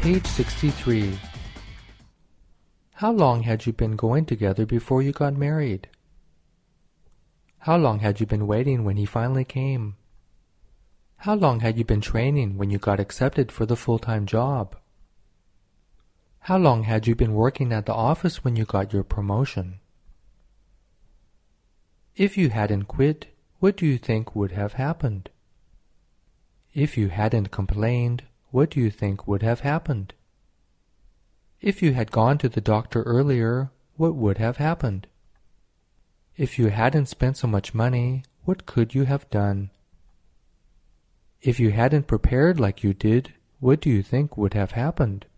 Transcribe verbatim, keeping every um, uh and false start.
Page sixty-three. How long had you been going together before you got married? How long had you been waiting when he finally came? How long had you been training when you got accepted for the full-time job? How long had you been working at the office when you got your promotion? If you hadn't quit, what do you think would have happened? If you hadn't complained, what do you think would have happened? If you had gone to the doctor earlier, what would have happened? If you hadn't spent so much money, what could you have done? If you hadn't prepared like you did, what do you think would have happened?